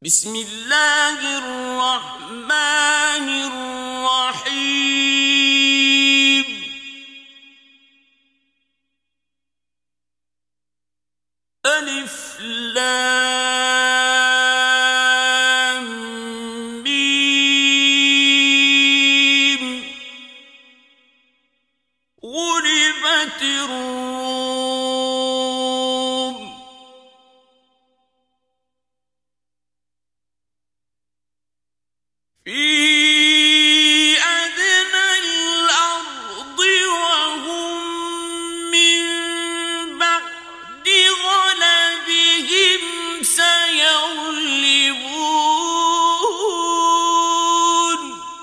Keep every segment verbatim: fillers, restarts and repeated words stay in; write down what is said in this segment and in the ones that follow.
بسم الله الرحمن الرحيم. ألف لام ميم. غلبت الروم في أدنى الأرض وهم من بعد غلبهم سيغلبون.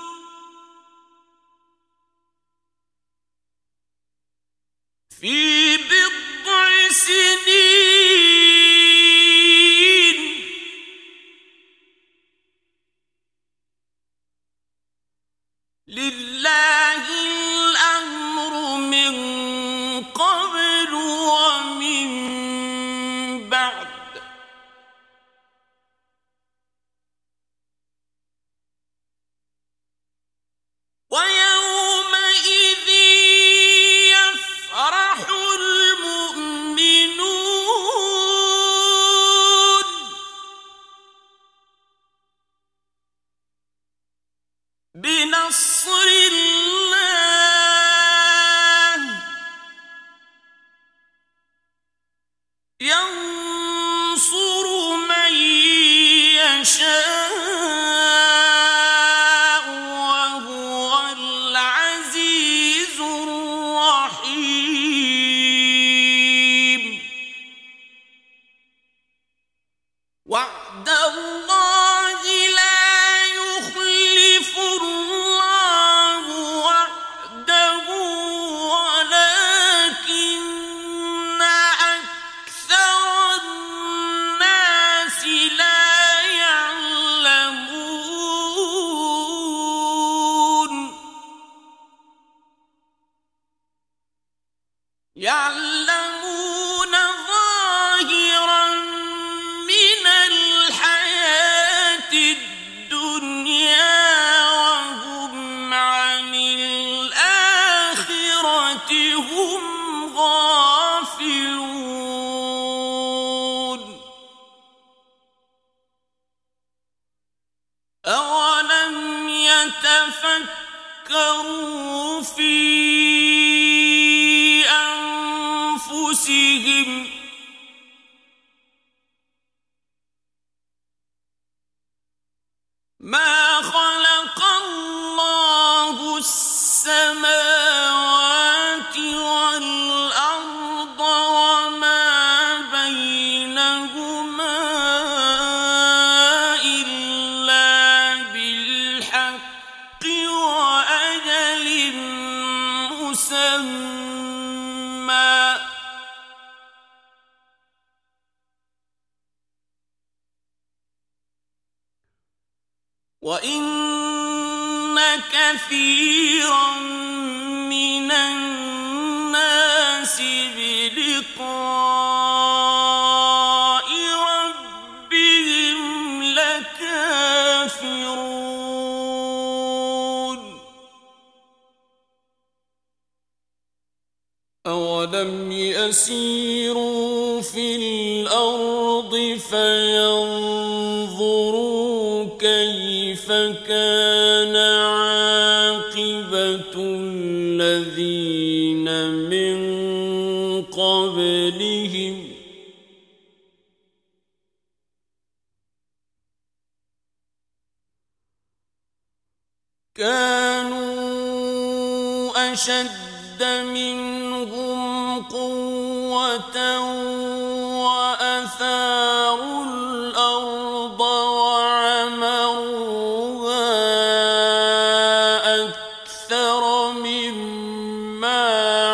في بضع سنين لله الأمر من قبل ومن بعد. ويومئذ يفرح المؤمنون بنصر الله ينصر من يشاء وهو العزيز الرحيم. وعد الله لا يخلف الله وعده ولكن أكثر الناس لا يعلمون. يعلمون ظاهرا من الحياة الدنيا وهم عن الآخرة هم غافلون. أولم يتفكروا في أنفسهم ما خلق الله السماوات والأرض وما بينهما إلا بالحق وأجل مسمى. وإن كثيرا من الناس بلقاء ربهم لكافرون. أولم يسيروا في الأرض فينظروا كيف كان عاقبة الذين من قبلهم كانوا أشد منهم قوة وأثاروا الأرض وعمروها أكثر مما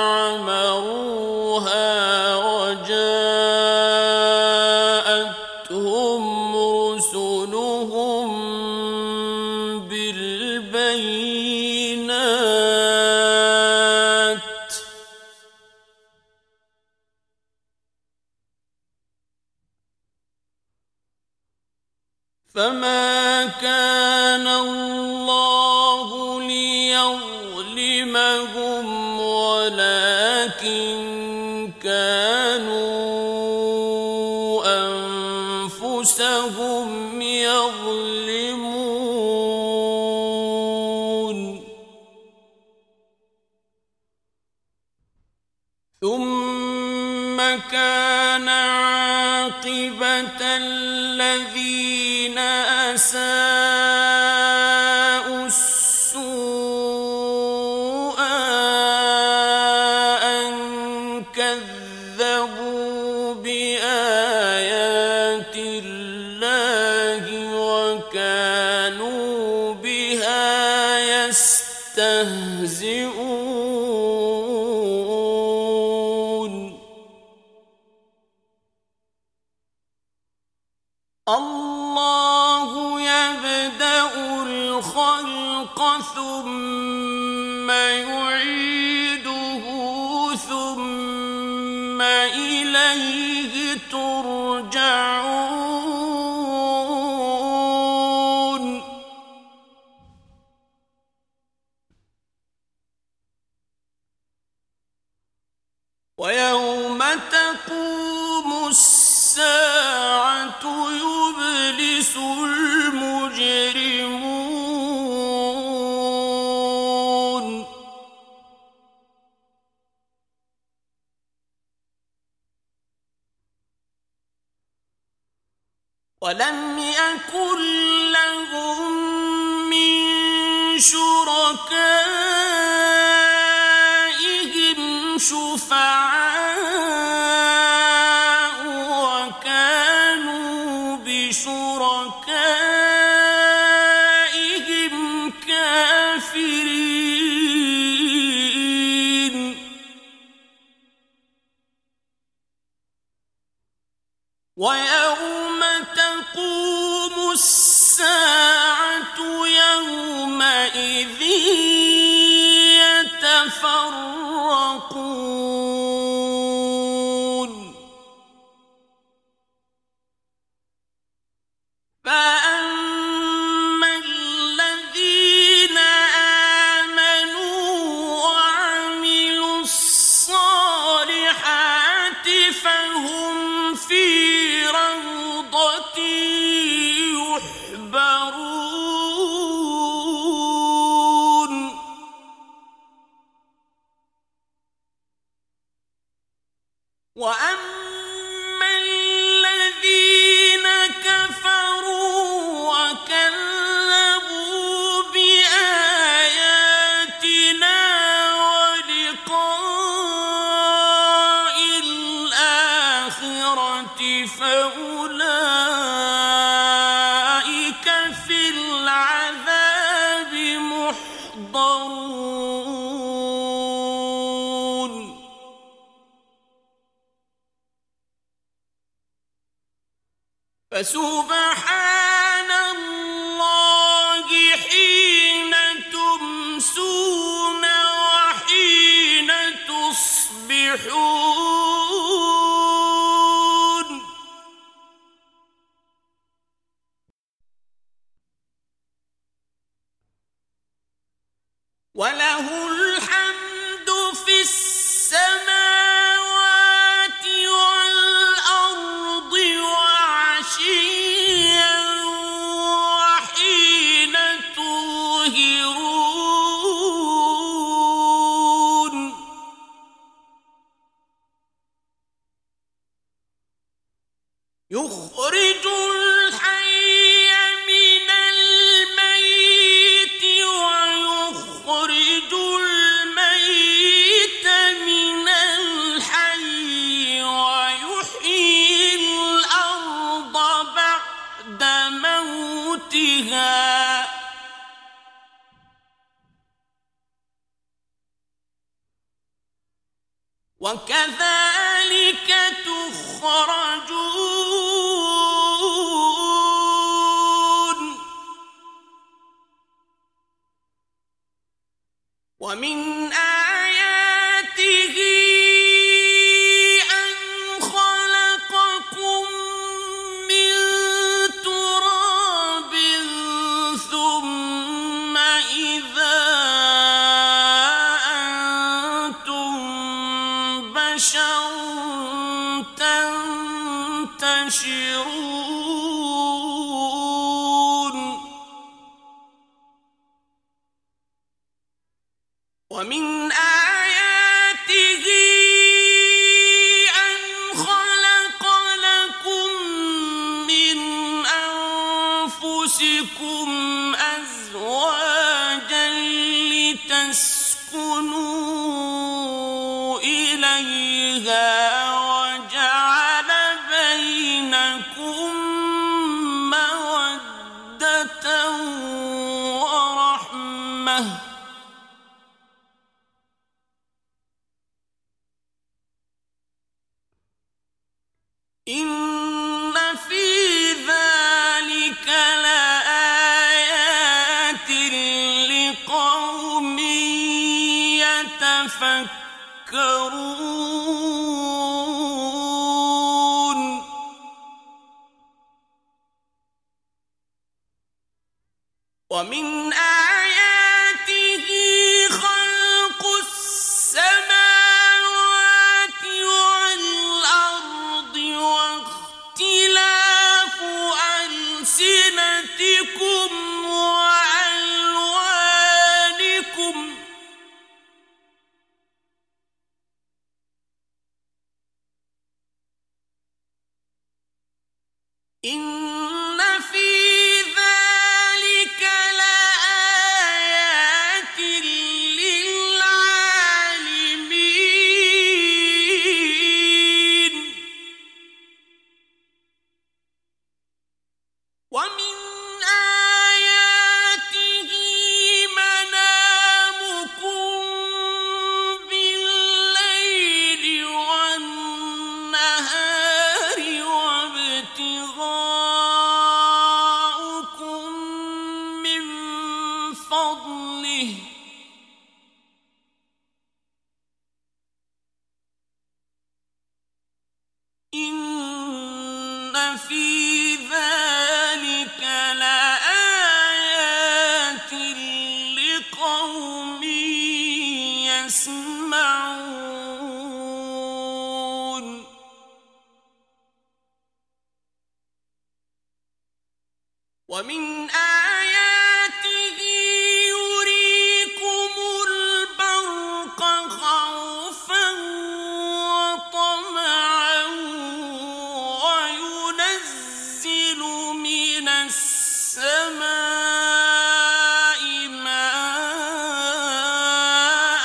عمروها وجاءتهم رسلهم بالبينات فما كان الله ليظلمهم ولكن كانوا أنفسهم يظلمون ثم كان عاقبة الذين أساءوا السوء أن كذبوا بآيات الله وكانوا بها يستهزئون الله يبدأ الخلق ثم يعيده ثم إليه ترجعون ويوم تقوم الساعة يبلس المجرمون ولم يكن لهم من شركائهم شفعاء وكانوا بشركائهم كافرين ويوم تقوم الساعة يومئذ يتفرقون فأما الذين آمنوا وعملوا الصالحات فهم في روضة يحبرون وأما الذين كفروا وكذبوا بآياتنا ولقاء الآخرة فأولئك في العذاب محضرون فسبحان الله حين تمسون وحين تصبحون وله الحمد في السماوات والأرض وعشيا وحين تظهرون يخرج الحي من الميت ويخرج الميت من الحي ويحيي الأرض بعد موتها وكذلك تخرجون ومن آياته أن خلقكم من تراب ومن آياته أن خلق لكم من أنفسكم أزواجا لتسكنوا إليها وجعل بينكم مودة ورحمة إن في ذلك لآيات لقوم يتفكرون ومن آياته خلق السماوات والأرض واختلاف ألسنتكم وألوانكم إن في ذلك لآيات للعالمين ومن آياته منامكم بالليل والنهار وابتغاؤكم من فضله إن في ذلك لآيات لقوم يسمعون ومن آياته يريكم البرق خوفا وطمعا وينزل من السماء ماء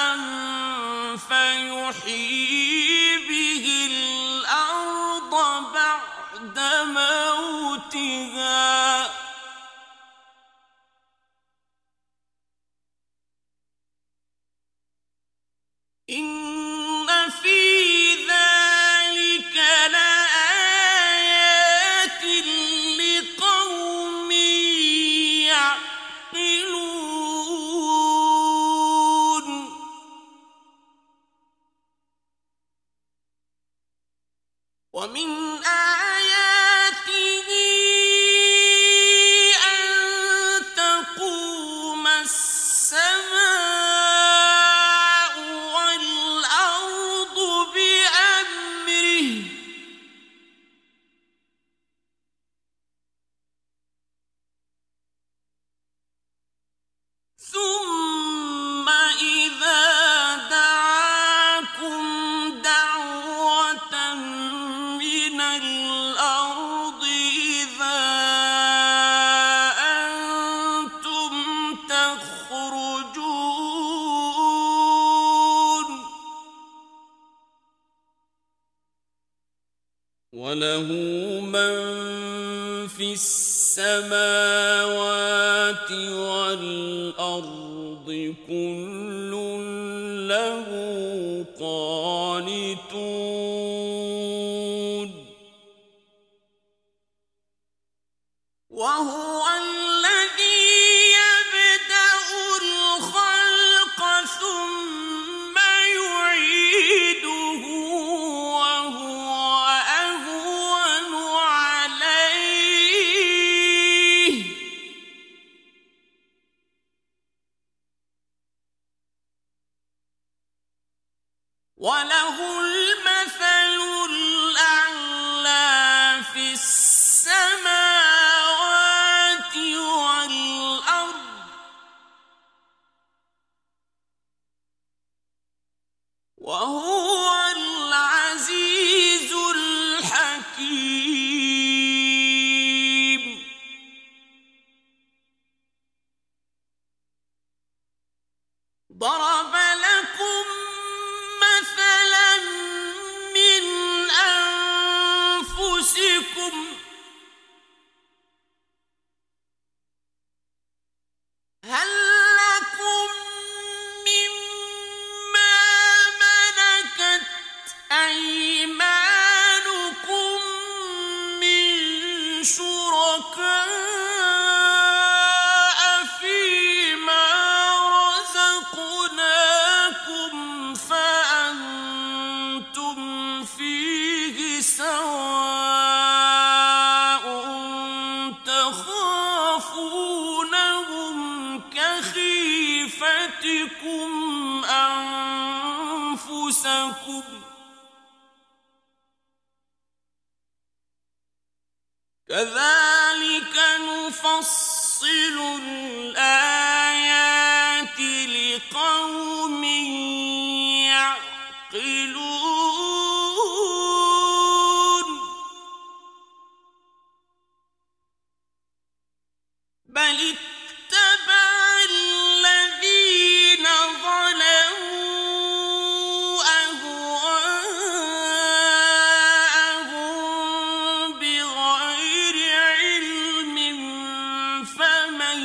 فيحيي به الأرض بعد موتها إن في ذلك لآيات لقوم يعقلون ومن آياته أن تقوم السماء والأرض بأمره ثم إذا دعاكم دعوة من الأرض إذا أنتم تخرجون وله من في السماوات والأرض كل له قانتون وهو الذي يبدأ الخلق ثم يعيده وهو أهون عليه وله المثل الأعلى في السماوات والأرض ضرب لكم مثلا من أنفسكم هل لكم مما ملكت أيمانكم من شركاء فيما رزقناكم فأنتم فيه سواء تخافونهم كخيفتكم أنفسكم كذلك نفصل الآيات لقوم يعقلون بل اتبع الذين ظلموا أهواءهم بغير علم فمن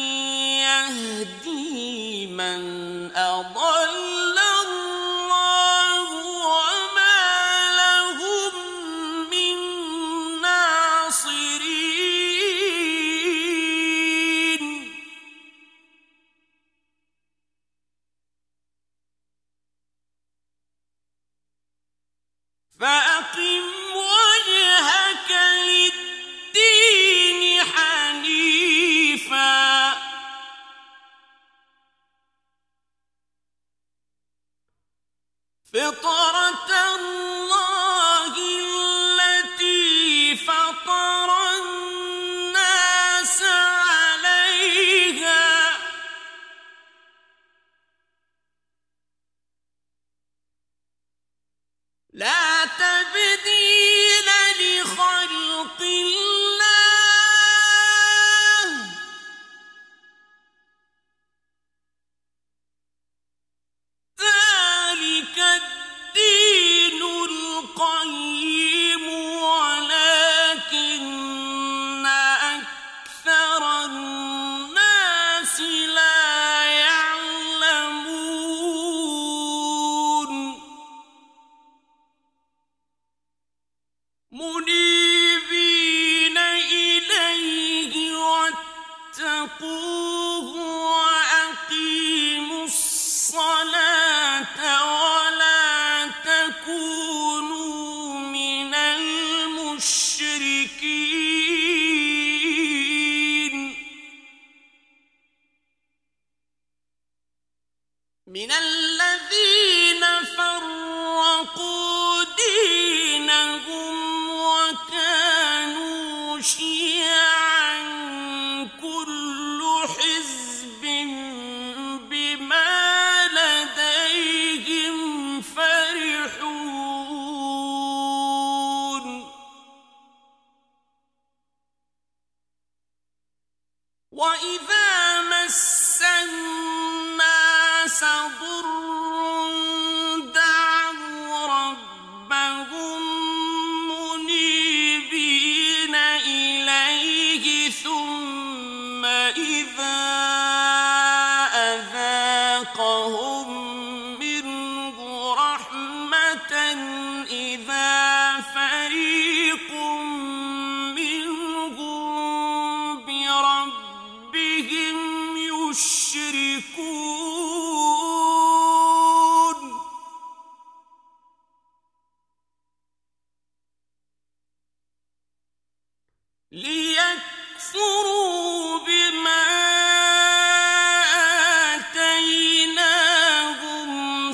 يهدي من أضل الله وما لهم من ناصرين فأقم وجهك للدين حنيفا فطرة الله التي فطر الناس عليها لا تبديل لخلق الله ذلك الدين القيم ولكن أكثر الناس لا يعلمون منيبين إليه واتقوه وأقيموا الصلاة ولا تكونوا من المشركين من الذين فرقوا دينهم وكانوا شيعا كل حزب بما لديهم فرحون وإذا مس الناس ضر دعوا ربهم منيبين إليه ثم إذا أذاقهم منه رحمة إذا فريق منهم بربهم يشركون ليكفروا بما آتيناهم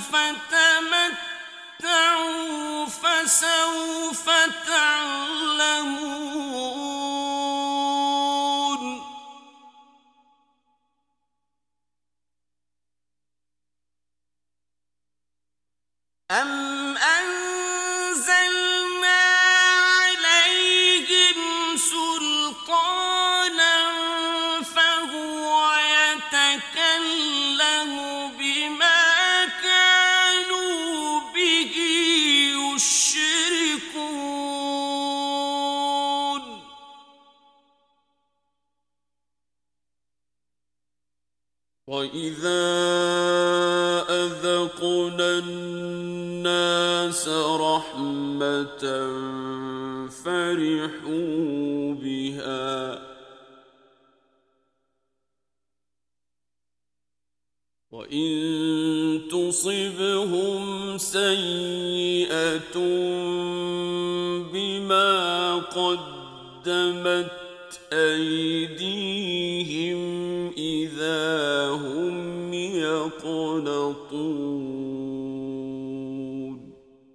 فتمتعوا فسوف تعلمون أم أنزلنا عليهم سلطانا فهو يتكلم بما وَإِذَا أَذَقْنَا النَّاسَ رَحْمَةً فَرِحُوا بِهَا وَإِن تُصِبْهُمْ سَيِّئَةٌ بِمَا قَدَّمَتْ أَيْدِيهِمْ إِذَا هُمْ يَقْنَطُونَ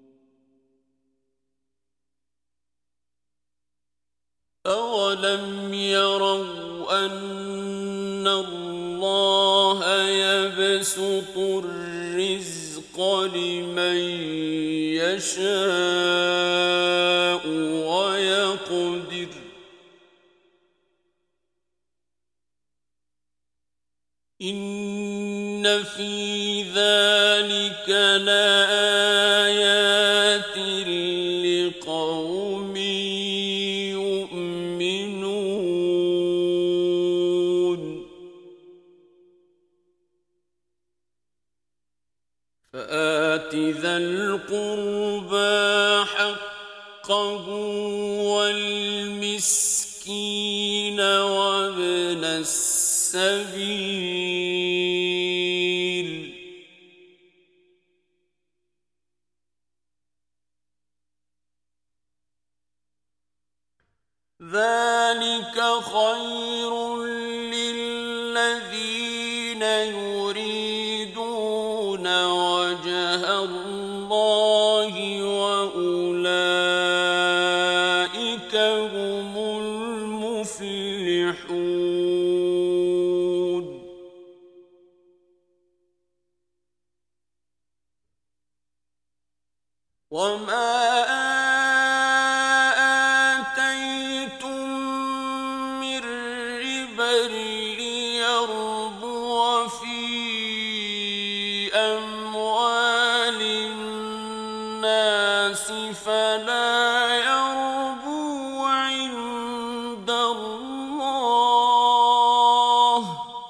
أَوَلَمْ يَرَوْا أَنَّ اللَّهَ يَبْسُطُ الرِّزْقَ لِمَن يَشَاءُ وَيَقْدِرُ إِنَّ فِي ذَلِكَ لَآيَاتٍ لِقَوْمٍ يُؤْمِنُونَ فَآتِ ذَا الْقُرْبَى حَقَّهُ وَالْمِسْكِينَ وَابْنَ السَّبِيلِ ذَلِكَ خَيْرٌ لِّلَّذِينَ يُرِيدُونَ وَجْهَ اللَّهِ وَأُولَٰئِكَ هُمُ الْمُفْلِحُونَ وَمَا آتَيْتُم مِّن رِّبًا لِّيَرْبُوَ فِي أَمْوَالِ النَّاسِ فَلَا يَرْبُو عِندَ اللَّهِ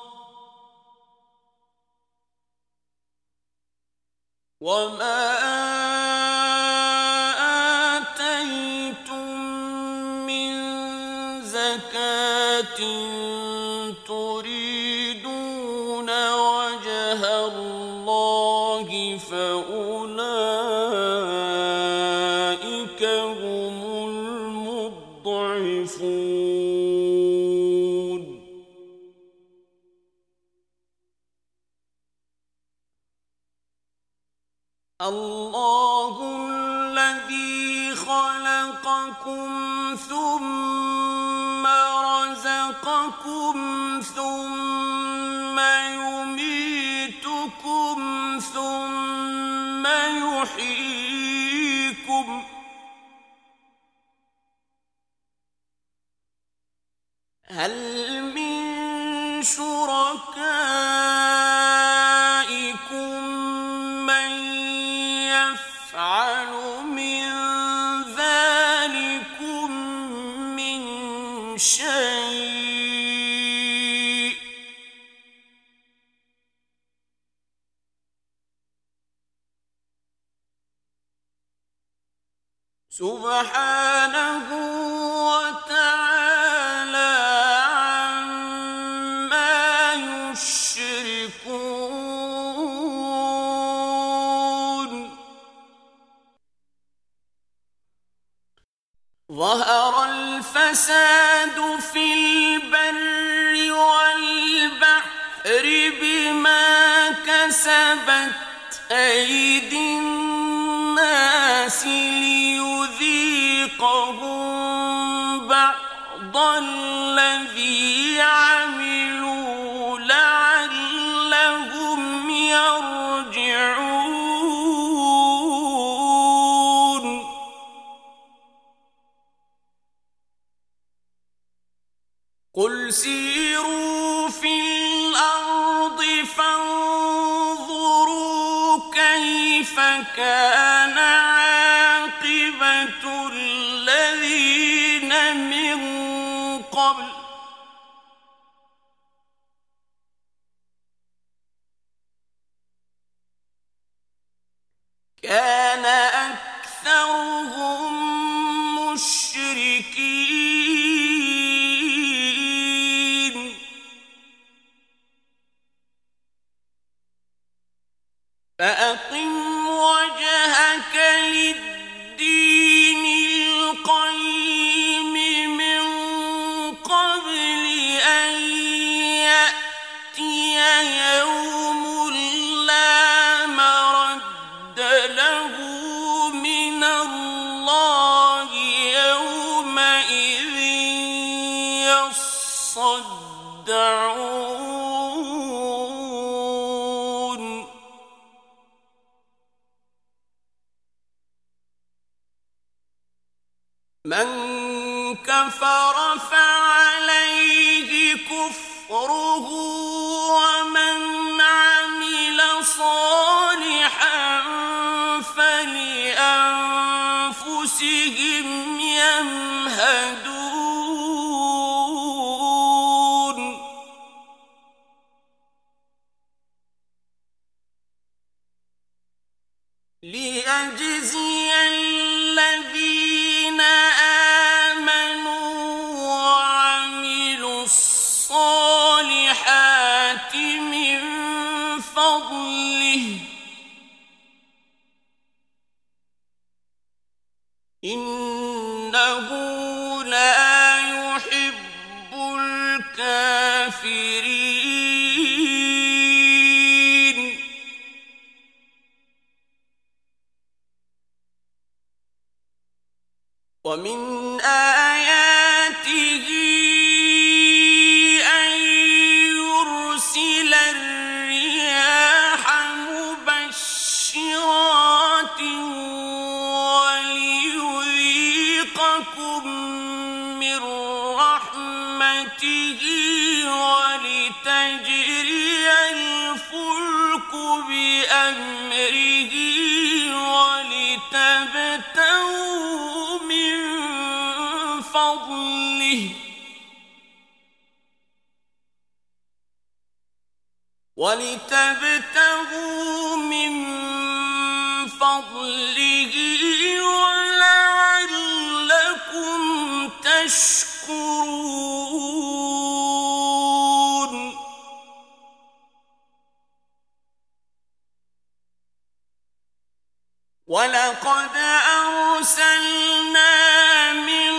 وَمَا تريدون وجه الله فأولئك هم المضعفون الله الذي خلقكم ثم رزقكم ثم يميتكم ثم يحييكم هل من شركائكم من يفعل من ذلكم من شيء سبحانه وتعالى عما يشركون ظهر الفساد في البر والبحر بما كسبت أيدي الناس ليذيقهم بعض الذي عملوا لعلهم يرجعون قل سيروا في الأرض فانظروا كيف كان عاقبة الذين من قبل كان أكثرهم مشركين فأقم وجهك للدين القيم من قبل أن يأتي يوم لا مرد له من الله يومئذ يصدعون من كفر فعليه كفره ومن عمل صالحا فلأنفسهم يمهدون ليجزي الذين آمنوا وعملوا الصالحات من فضله إنه لا يحب الكافرين ومن آياته أن يرسل الرياح مبشرات وليذيقكم من رحمته ولتجري الفلك بأمره ولتبتغوا من فضله ولتبتغوا من فضله ولعلكم تشكرون ولقد أرسلنا من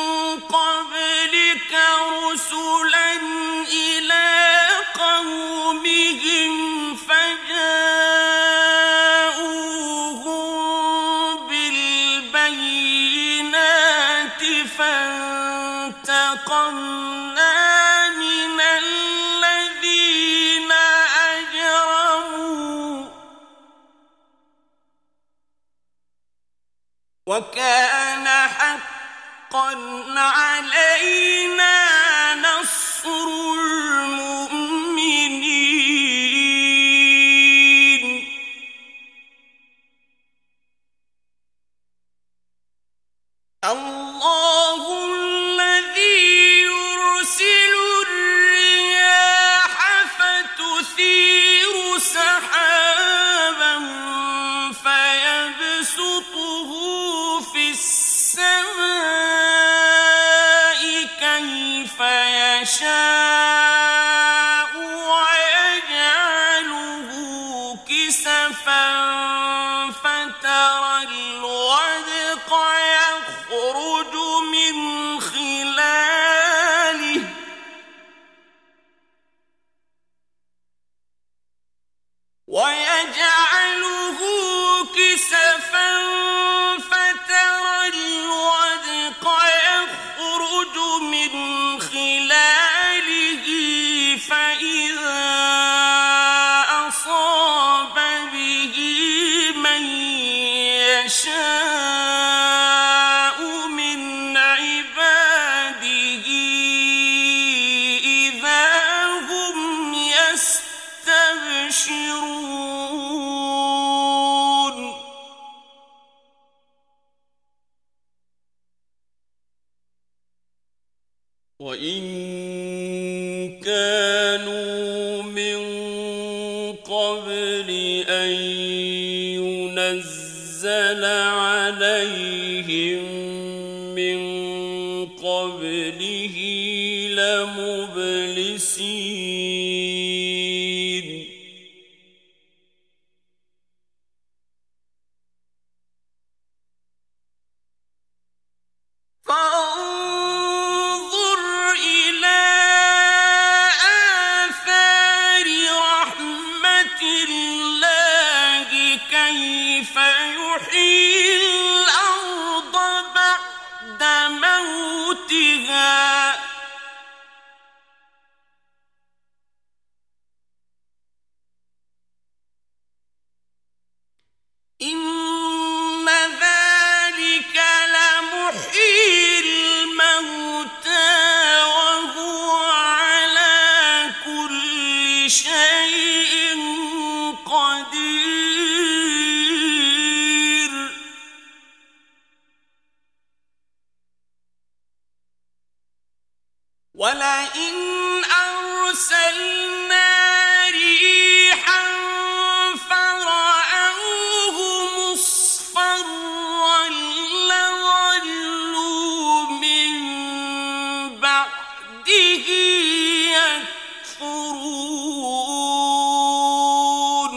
قبلك رسلا إلى قومهم فجاءوهم بالبينات فانتقمنا من الذين أجرموا وكان حقا علينا نصر المؤمنين الله الذي يرسل الرياح فتثير سحابا فيبسطه في السماء كيف يشاء ويجعله كسفا فترى الودق يخرج من خلاله ويجعله كسفا فترى الودق يخرج من خلاله فإذا أصاب به من يشاء من عباده إذا هم يستبشرون وإن كانوا من قبل أن ينزل فانظر إلى آثار رحمة الله كيف يحيي الأرض بعد موتها إن ذلك لمحيي الموتى وهو على كل شيء قدير ولئن أرسلنا ريحا فرأوه مصفرا لظلوا من بعده يكفرون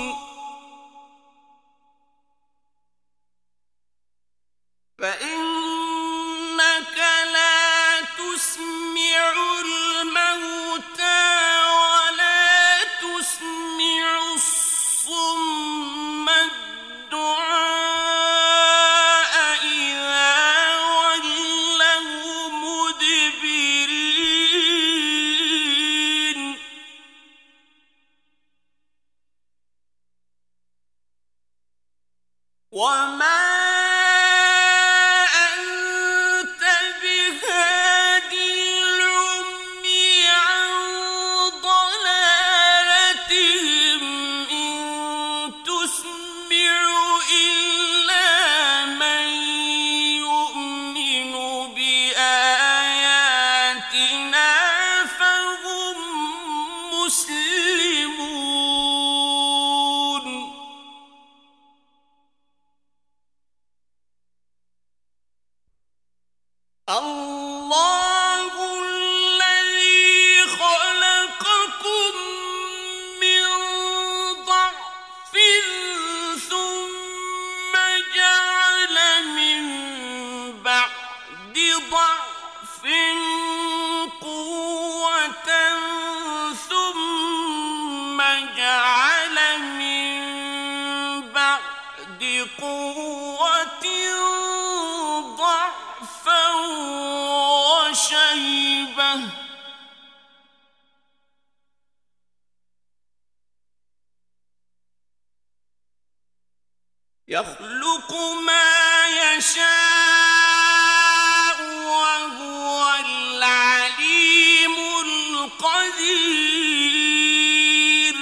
فإنك لا تسمع الموتى ولا تسمع الصم الدعاء إذا ولوا مدبرين وما أنت بهاد العمي عن ضلالتهم إن تسمع إلا من يؤمن بآياتنا فهم مسلمون الله الذي خلقكم من ضعف ثم جعل من بعد ضعف قوة ثم جعل من بعد قوة ضعفا وشيبة يخلق ما يشاء وهو العليم القدير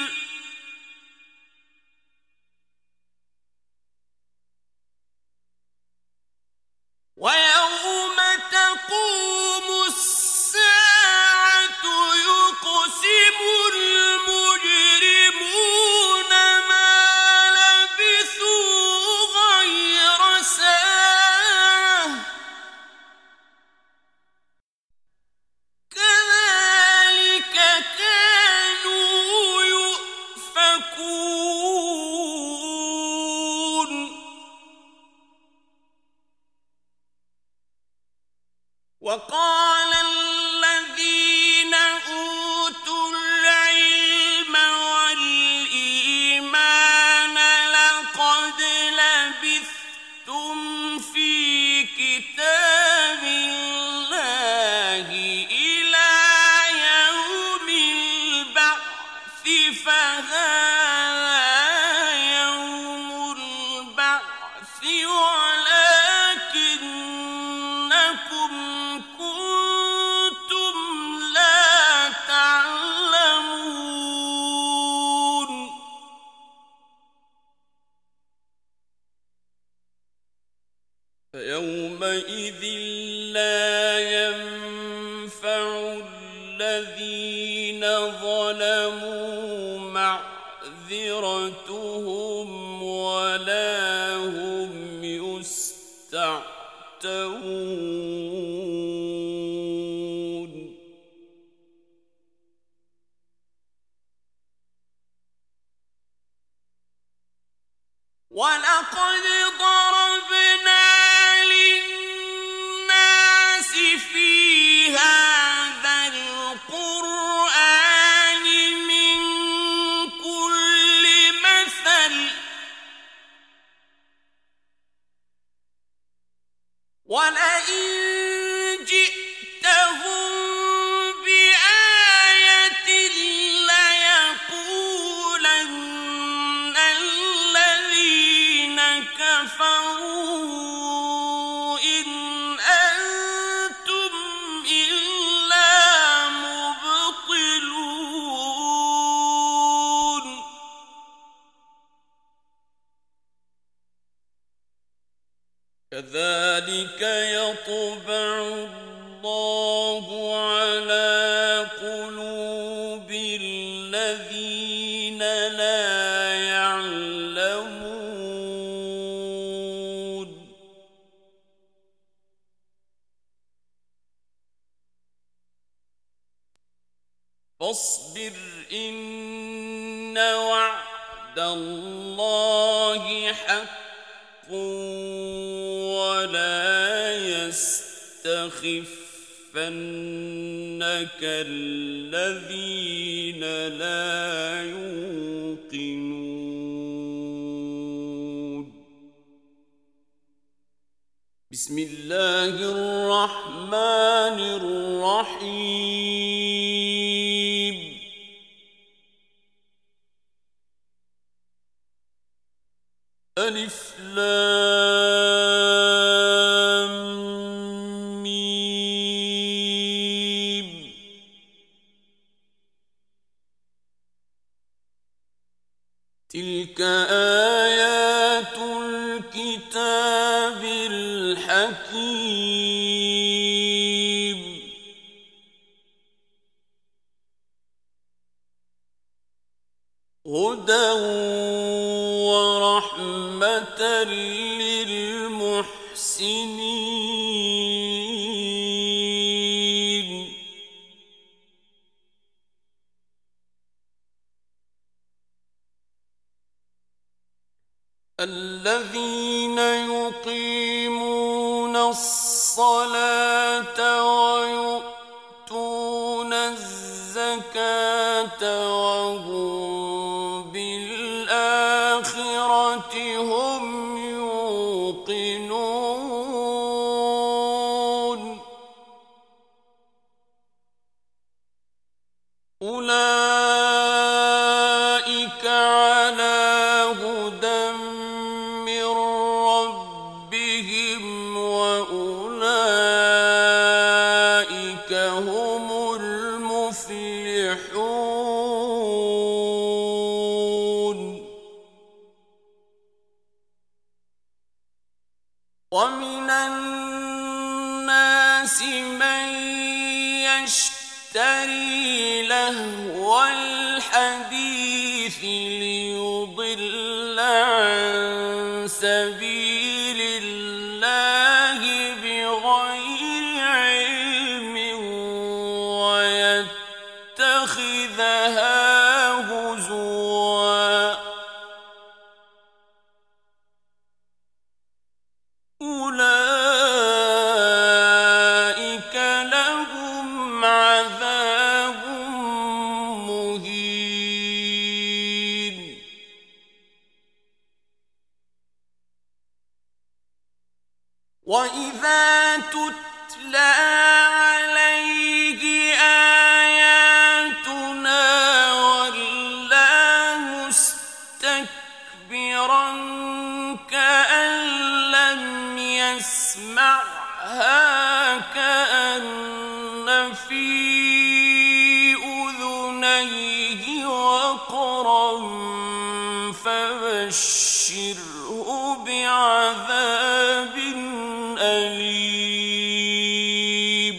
ويوم تقوم الساعة يقسم المجرمون ما لبثوا غير ساعة كذلك كانوا يؤفكون وقال الذين أوتوا العلم والإيمان لقد لبثتم في كتاب الله إلى يوم البعث فهذا يوم البعث ولكنكم كنتم لا تعلمون فيومئذ لا ينفع الذين ظلموا معذرتهم ولا هم يستعتبون. وَلَقَدْ ضَرَبْنَا لِلنَّاسِ فِي هَذَا الْقُرْآنِ مِنْ كُلِّ مَثَلٍ وَلَئِنْ جِئْتَهُمْ بِآيَةٍ لَيَقُولَنَّ الَّذِينَ كَفَرُوا إِنْ أَنْتُمْ إِلَّا مُبْطِلُونَ كَذَلِكَ يَطْبَعُ اللَّهُ عَلَى قُلُوبِ الَّذِينَ لَا يَعْلَمُونَ فاصبر إن وعد الله حق ولا يستخفنك الذين لا يوقنون بسم الله الرحمن الرحيم ألف لام ميم تلك آيات الكتاب الحكيم هدى ورحمة للمحسنين الذين يقيمون الصلاة ويؤتون الزكاة وهم بالآخرة هم يوقنون أولئك على هدى من ربهم وأولئك هم المفلحون ومن الناس من يشتري لهو الحديث ليضل عن سبيل الله بغير علم ويتخذها هزوا أولئك لهم عذاب مهين وإذا تتلى عليه آياتنا ولى مستكبرا كأن لم يسمعها كأن في أذنيه وقرا فبشره بعذاب أليم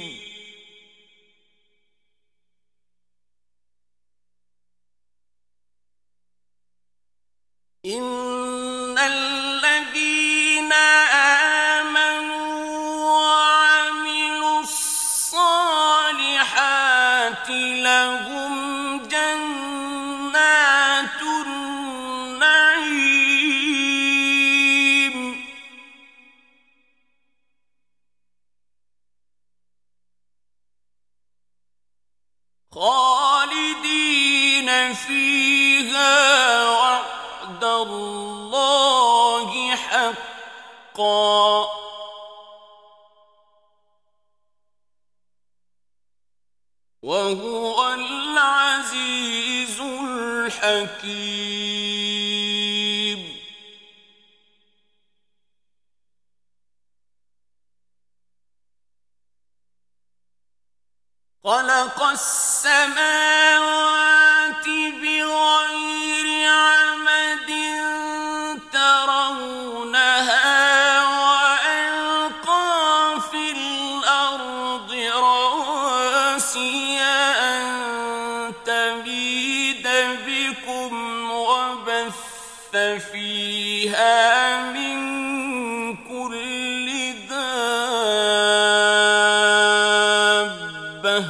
إن الذين آمنوا وعملوا الصالحات لهم جنات النعيم فيها وعد الله حقا وهو العزيز الحكيم. خلق السماوات بغير عمد ترونها وألقى في الأرض رواسي أن تميد بكم وبث فيها من كل دابة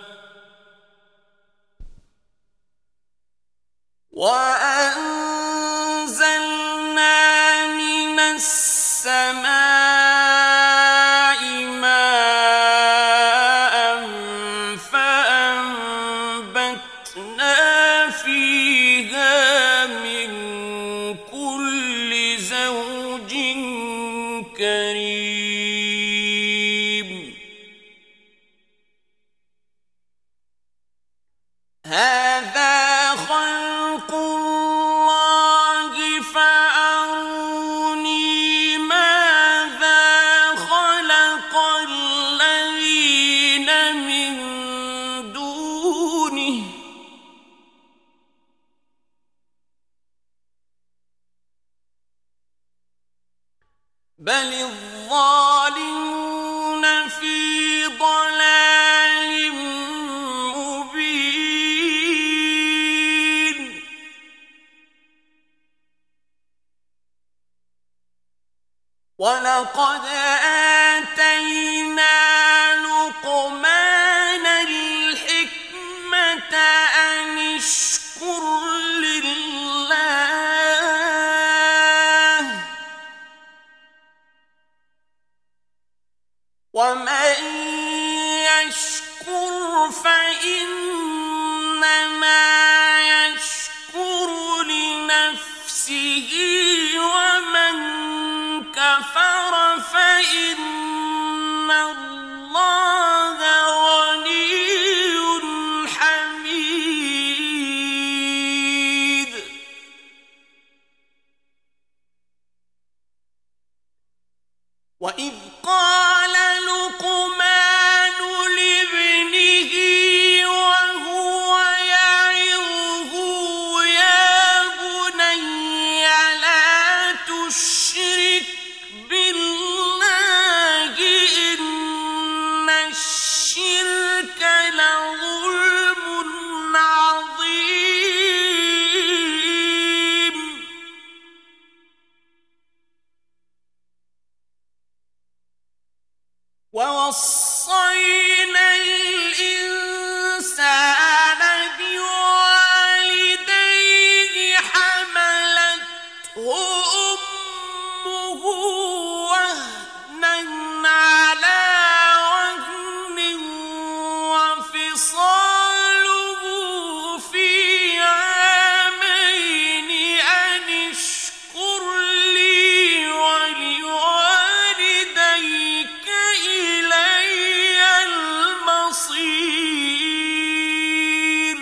وأنزلنا من السماء ماء فأنبتنا فيها من كل زوج كريم. هذا خلق الله فأروني ماذا خلق الذين من دونه بل الظالمون في ضلال مبين. ولقد آتينا لقمان الحكمة أن اشكر لله ومن يشكر فإنما يشكر لنفسه ومن كفر فإن الله غني حميد. وإذ قال لقمان لابنه وهو يعظه يا بني لا تشرك بالله إن الشرك لظلم عظيم. ووصينا الإنسان بوالديه حملته أمه وهنا على وهن وفصاله في عامين أن اشكر لي ولوالديك إلي المصير.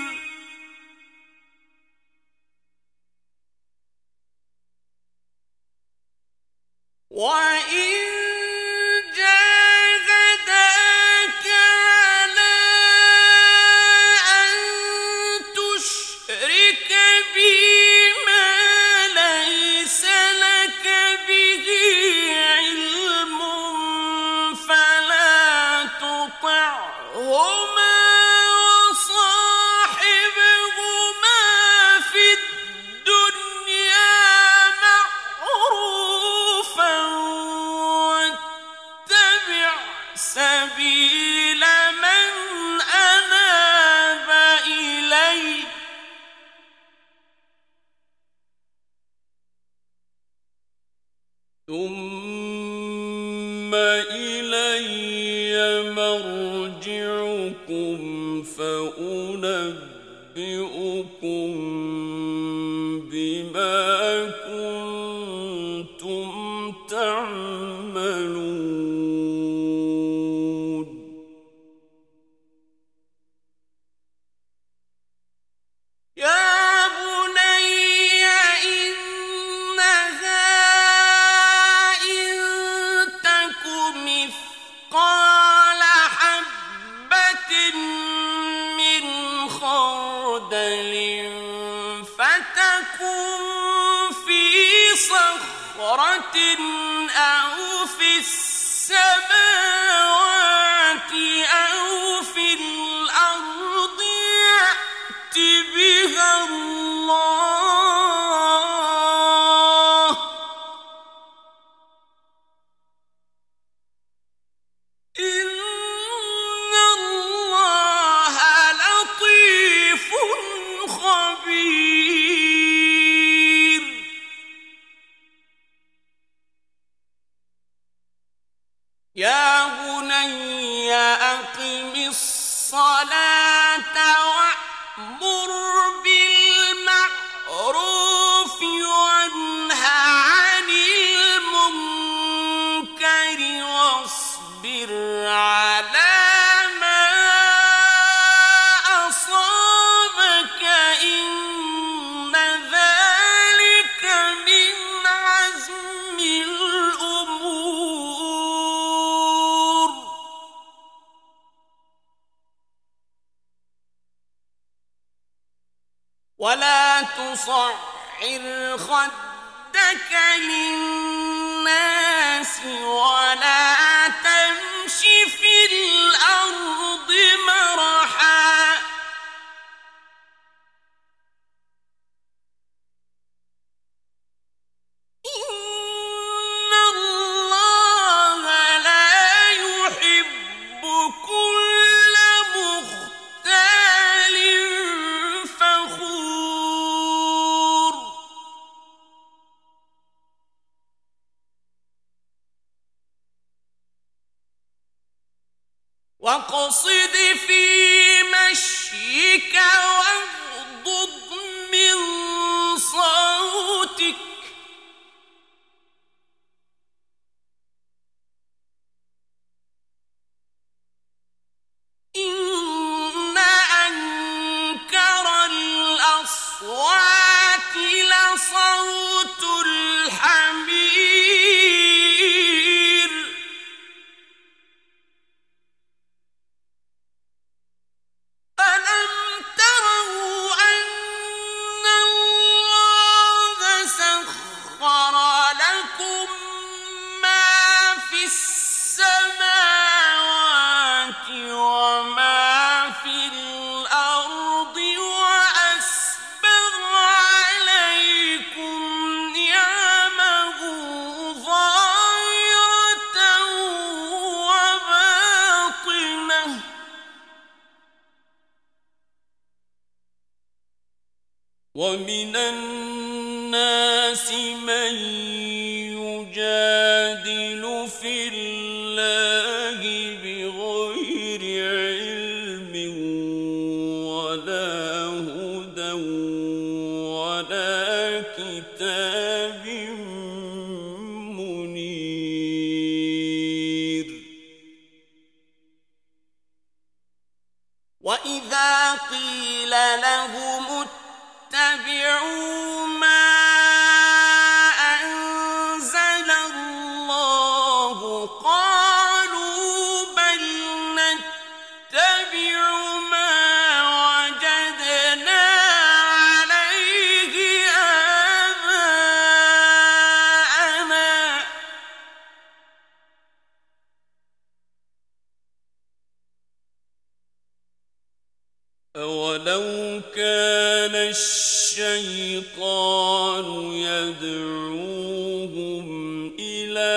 وإن جاهداك على أن تشرك بي ما ليس لك به علم فلا تطعهما وصاحبهما في الدنيا معروفا واتبع سبيل من أناب إلي ثم إلي مرجعكم فأنبئكم بما كنتم تعملون يا بني إنها إن تك مثقال حبة من خردل فتكن في صخرة أو في السماوات أو في الأرض يأت بها الله إن الله لطيف خبير يا بني أقم الصلاة وأمر بالمعروف وانه عن المنكر واصبر على ما أصابك إن ذلك من عزم الأمور ولا تصعر خدك للناس ولا تمش في الأرض مرحا إن الله لا يحب كل مختال فخور واقصد في مشيك واغضض من صوتك إن أنكر الأصوات لصوت الحمير ألم تروا أن الله سخر لكم ما في السماوات وما في الأرض وأسبغ عليكم نعمه ظاهرة وباطنة ومن الناس من يجادل في الله بغير علم ولا هدى ولا كتاب منير وإذا قيل لهم اتبعوا ما أنزل الله قالوا بل نتبع ما وجدنا عليه آباءنا أولو كان الشيطان يدعوهم إلى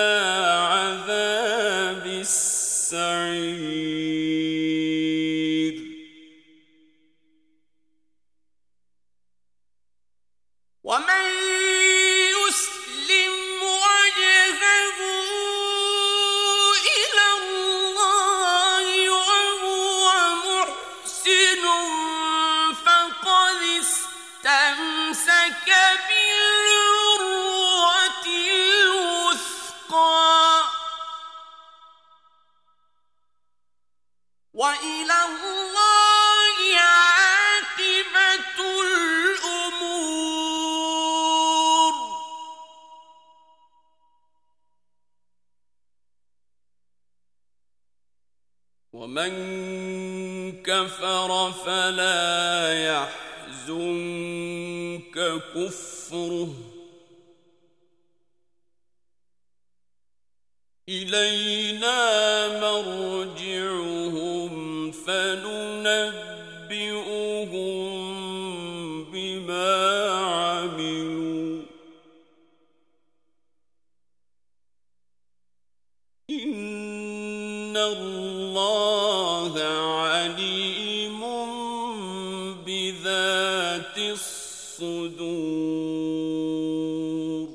عذاب السعير ومن يسلم وجهه إلى الله وهو محسن فقد اسْتَمْسَكَ بِالْعُرْوَةِ الْوُثْقَىٰ وَإِلَى اللَّهِ عَاقِبَةُ الْأُمُورِ. وَمَن كَفَرَ فَلَا يَحْزُنكَ كُفْرُهُ إِلَيْنَا مَرْجِعُهُمْ فَنُنَبِّئُهُم بِمَا عَمِلُوا إِنَّ اللَّهَ عَلِيمٌ بِذَاتِ الصُّدُورِ.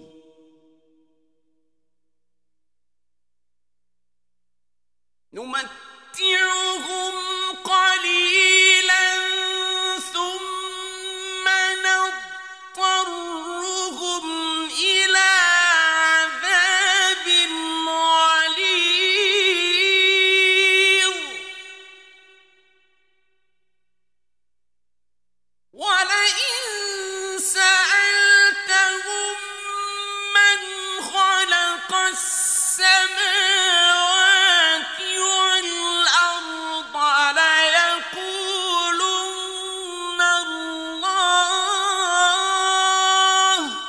نُمَتِّعُهُمْ قَلِيلًا ثُمَّ نَضْطَرُّهُمْ إِلَىٰ عَذَابٍ غَلِيظٍ. وَلَئِن سَأَلْتَهُم مَّنْ خَلَقَ السَّمَاوَاتِ وَالْأَرْضَ لَيَقُولُنَّ اللَّهُ ۚ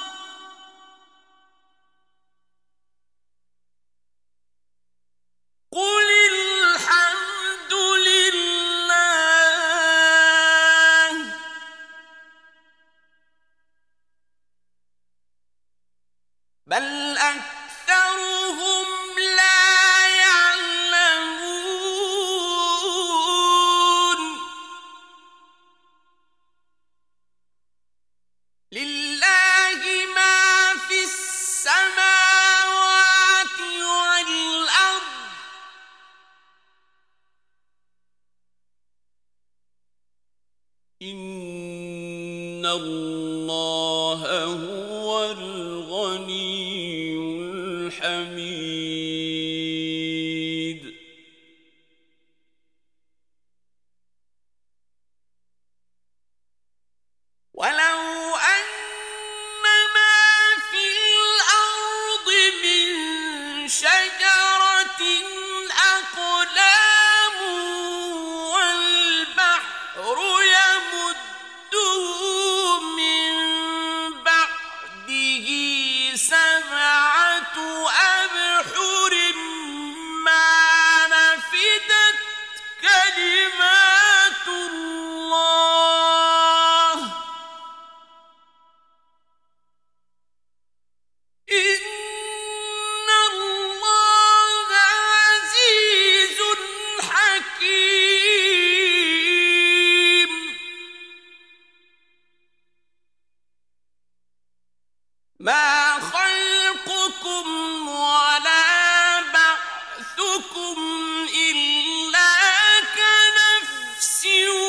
قُلِ الْحَمْدُ لِلَّهِ بَلْ أَكْثَرُهُمْ لَا يَعْلَمُونَ. لِلَّهِ مَا فِي السَّمَاوَاتِ وَالْأَرْضِ إِنَّ اللَّهَ هُوَ الْغَنِيُّ الْحَمِيدُ. وَلَوْ أَنَّ مَا فِي الْأَرْضِ مِن شَجَرَةٍ أَقْلَامٌ وَالْبَحْرُ يَمُدُّهُ مِن بَعْدِهِ سَبْعَةُ أَبْحُرٍ مَّا نَفِدَتْ كَلِمَاتُ اللَّهِ إِنَّ اللَّهَ عَزِيزٌ حَكِيمٌ. مَا خَلْقُكُمْ وَلَا بَعْثُكُمْ إِلَّا كَنَفْسٍ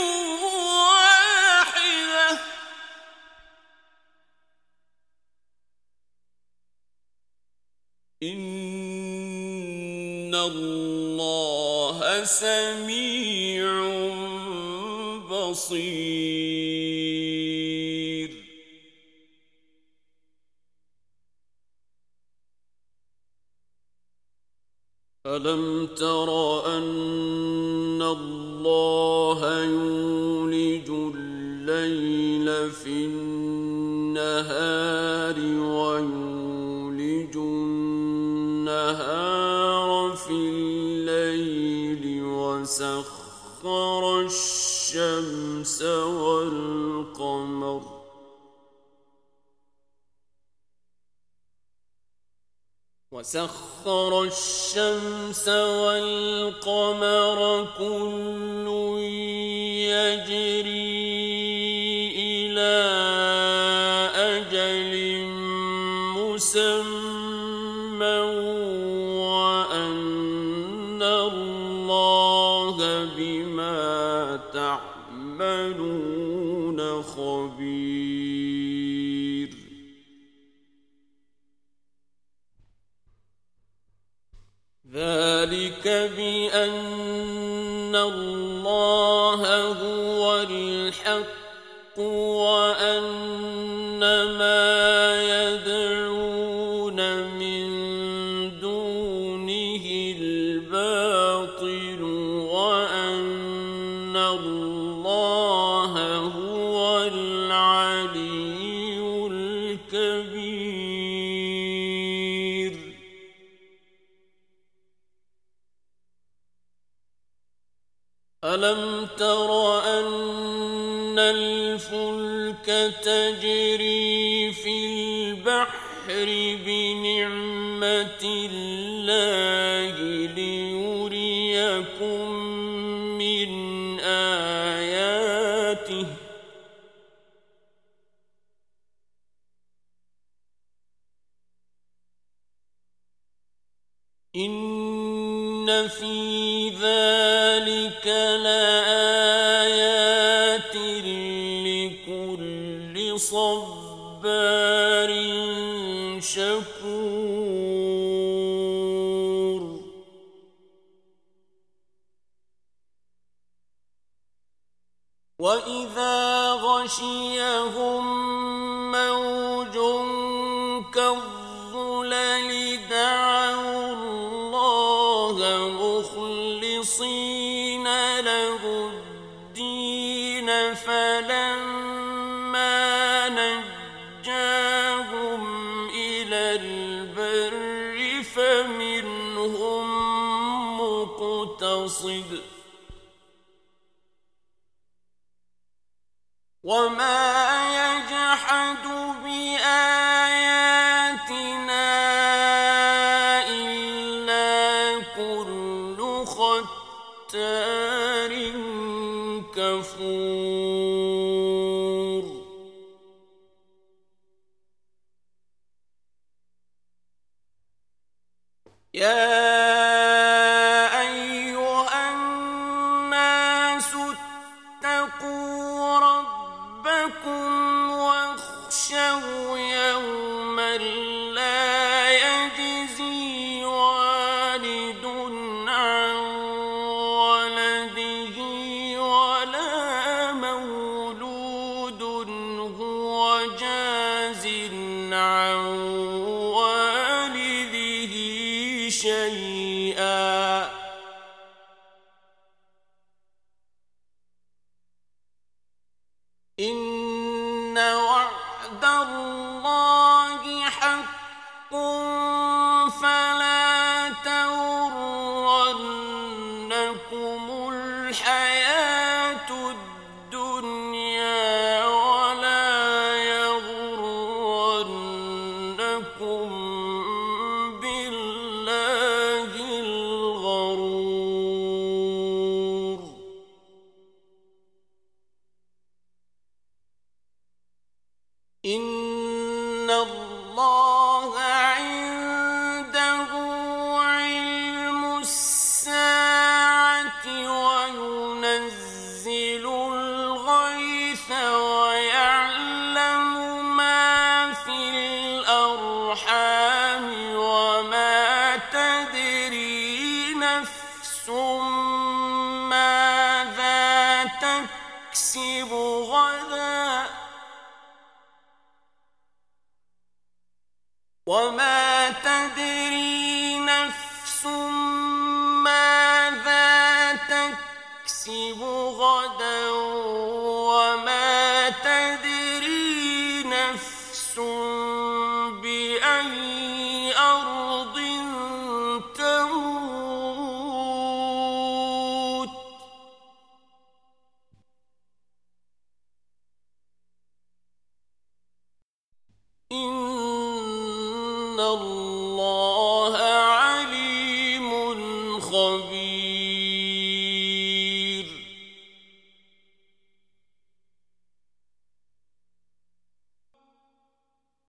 وَاحِدَةٍ. إِنَّ اللَّهَ سَمِيعٌ بَصِيرٌ. أَلَمْ تَرَ أَنَّ اللَّهَ يُولِجُ اللَّيْلَ فِي النَّهَارِ وَيُولِجُ النَّهَارَ فِي اللَّيْلِ وَسَخَّرَ الشَّمْسَ وَالْقَمَرَ وَسَخَّرَ الشَّمْسَ وَالْقَمَرَ كُلٌّ يَجْرِي إِلَىٰ أَجَلٍ مُّسَمًّى وَأَنَّ اللَّهَ بِمَا تَعْمَلُونَ خَبِيرٌ. خبير. ذلك بأن الله هو الحق وأن ما يدعون من دونه الباطل وأن الله هو العلي الكبير. ألم تر أن الفلك تجري في البحر بنعمة الله ليريكم من آياته إن في ذلك لآيات لكل صبار شكور. وإذا غشيهم موج كالظلل دعوا الله مخلصين له الدين فلما نجاهم إلى البر فمنهم مقتصد وما يجحد بآياتنا إلا كل ختار كفور. يا أيها الناس اتقوا ربكم واخشوا يوما لا يجزي والد عن ولده ولا مولود هو جاز عن والده شيئا إن وعد الله حق فلا تغرنكم الحياة الدنيا ولا يغرنكم بالله الغرور. إن الله عنده علم الساعة وينزل الغيث ويعلم ما في الأرحام وما تدري نفس ماذا تكسب غدا وما تدري نفس ماذا تكسب غدا وما تدري نفس بأي أرض تموت. إن الله